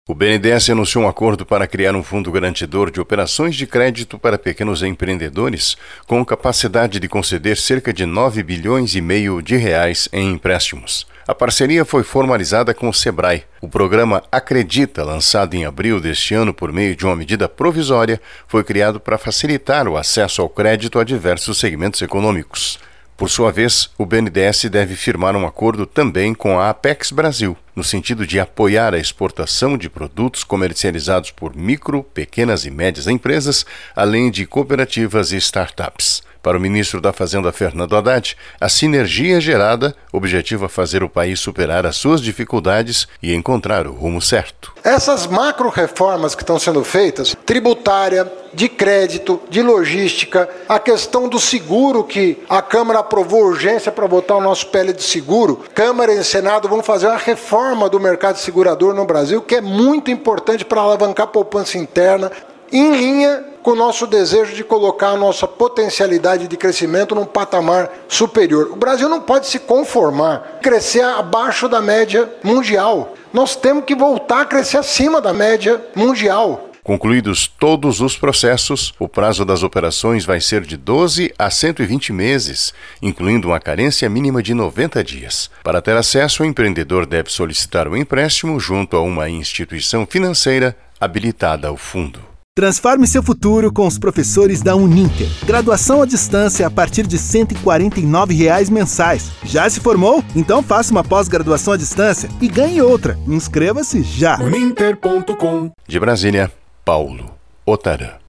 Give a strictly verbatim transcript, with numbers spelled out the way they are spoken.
O B N D E S anunciou um acordo para criar um fundo garantidor de operações de crédito para pequenos empreendedores, com capacidade de conceder cerca de nove bilhões e meio de reais em empréstimos. A parceria foi formalizada com o Sebrae. O programa Acredita, lançado em abril deste ano por meio de uma medida provisória, foi criado para facilitar o acesso ao crédito a diversos segmentos econômicos. Por sua vez, o B N D E S deve firmar um acordo também com a Apex Brasil, no sentido de apoiar a exportação de produtos comercializados por micro, pequenas e médias empresas, além de cooperativas e startups. Para o ministro da Fazenda, Fernando Haddad, a sinergia gerada objetiva fazer o país superar as suas dificuldades e encontrar o rumo certo. Essas macro-reformas que estão sendo feitas, tributária, de crédito, de logística, a questão do seguro, que a Câmara aprovou urgência para botar o nosso P L de seguro, Câmara e Senado vão fazer uma reforma do mercado segurador no Brasil, que é muito importante para alavancar a poupança interna, em linha com o nosso desejo de colocar a nossa potencialidade de crescimento num patamar superior. O Brasil não pode se conformar, crescer abaixo da média mundial. Nós temos que voltar a crescer acima da média mundial. Concluídos todos os processos, o prazo das operações vai ser de doze a cento e vinte meses, incluindo uma carência mínima de noventa dias. Para ter acesso, o empreendedor deve solicitar o empréstimo junto a uma instituição financeira habilitada ao fundo. Transforme seu futuro com os professores da Uninter. Graduação à distância a partir de cento e quarenta e nove reais mensais. Já se formou? Então faça uma pós-graduação à distância e ganhe outra. Inscreva-se já. uninter ponto com. De Brasília, Paulo Otarã.